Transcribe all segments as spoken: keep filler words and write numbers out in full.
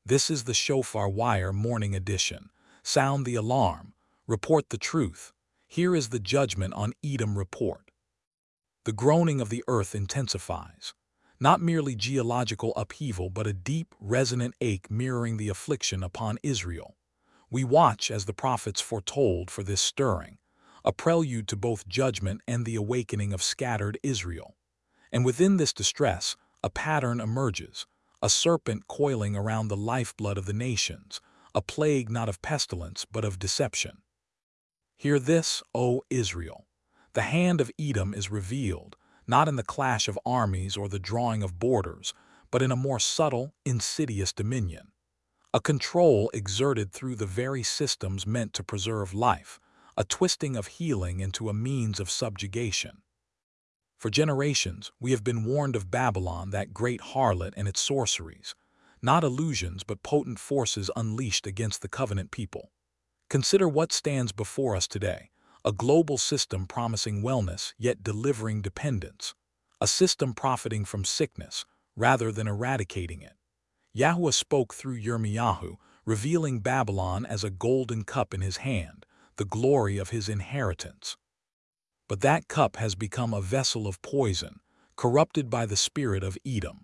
This is the Shofar Wire Morning Edition. Sound the alarm. Report the truth. Here is the judgment on Edom report. The groaning of the earth intensifies. Not merely geological upheaval, but a deep, resonant ache mirroring the affliction upon Israel. We watch as the prophets foretold for this stirring, a prelude to both judgment and the awakening of scattered Israel. And within this distress, a pattern emerges, a serpent coiling around the lifeblood of the nations, a plague not of pestilence but of deception. Hear this, O Israel. The hand of Edom is revealed, not in the clash of armies or the drawing of borders, but in a more subtle, insidious dominion. A control exerted through the very systems meant to preserve life, a twisting of healing into a means of subjugation. For generations, we have been warned of Babylon, that great harlot, and its sorceries, not illusions but potent forces unleashed against the covenant people. Consider what stands before us today, a global system promising wellness yet delivering dependence, a system profiting from sickness rather than eradicating it. Yahuwah spoke through Yirmiyahu, revealing Babylon as a golden cup in his hand, the glory of his inheritance. But that cup has become a vessel of poison, corrupted by the spirit of Edom.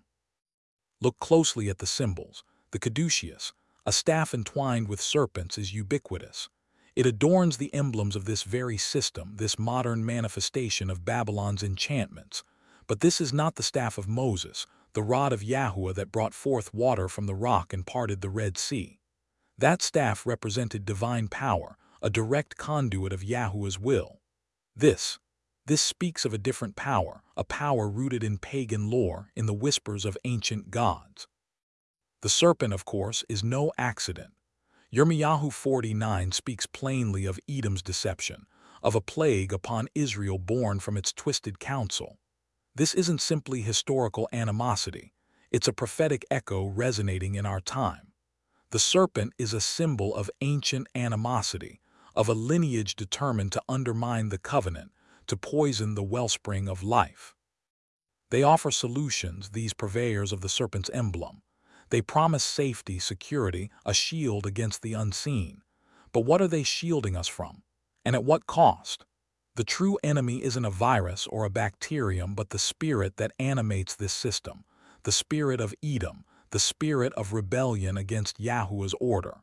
Look closely at the symbols. The caduceus, a staff entwined with serpents, is ubiquitous. It adorns the emblems of this very system, this modern manifestation of Babylon's enchantments. But this is not the staff of Moses, the rod of Yahuwah that brought forth water from the rock and parted the Red Sea. That staff represented divine power, a direct conduit of Yahuwah's will. This, this speaks of a different power, a power rooted in pagan lore, in the whispers of ancient gods. The serpent, of course, is no accident. Yirmiyahu forty-nine speaks plainly of Edom's deception, of a plague upon Israel born from its twisted counsel. This isn't simply historical animosity, it's a prophetic echo resonating in our time. The serpent is a symbol of ancient animosity, of a lineage determined to undermine the covenant, to poison the wellspring of life. They offer solutions, these purveyors of the serpent's emblem. They promise safety, security, a shield against the unseen. But what are they shielding us from? And at what cost? The true enemy isn't a virus or a bacterium, but the spirit that animates this system, the spirit of Edom, the spirit of rebellion against Yahuwah's order.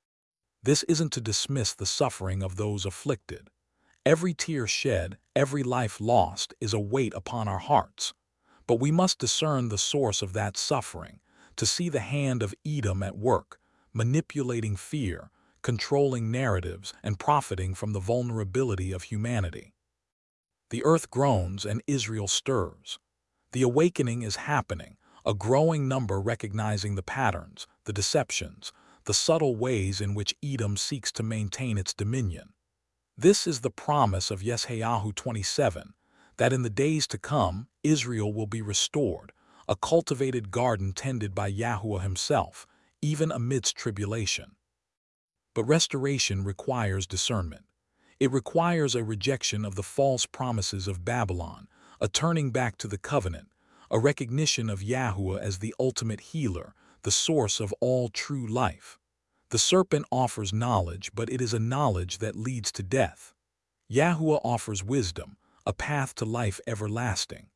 This isn't to dismiss the suffering of those afflicted. Every tear shed, every life lost is a weight upon our hearts. But we must discern the source of that suffering, to see the hand of Edom at work, manipulating fear, controlling narratives, and profiting from the vulnerability of humanity. The earth groans and Israel stirs. The awakening is happening, a growing number recognizing the patterns, the deceptions, the subtle ways in which Edom seeks to maintain its dominion. This is the promise of Yeshayahu twenty-seven, that in the days to come, Israel will be restored, a cultivated garden tended by Yahuwah himself, even amidst tribulation. But restoration requires discernment. It requires a rejection of the false promises of Babylon, a turning back to the covenant, a recognition of Yahuwah as the ultimate healer, the source of all true life. The serpent offers knowledge, but it is a knowledge that leads to death. Yahuwah offers wisdom, a path to life everlasting.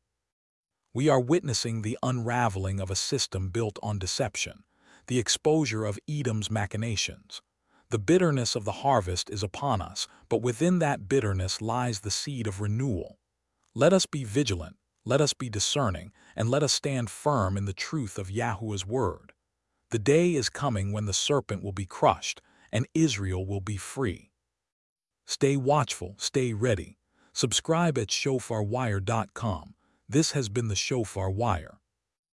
We are witnessing the unraveling of a system built on deception, the exposure of Edom's machinations. The bitterness of the harvest is upon us, but within that bitterness lies the seed of renewal. Let us be vigilant, let us be discerning, and let us stand firm in the truth of Yahuwah's word. The day is coming when the serpent will be crushed, and Israel will be free. Stay watchful, stay ready. Subscribe at shofar wire dot com. This has been the Shofar Wire.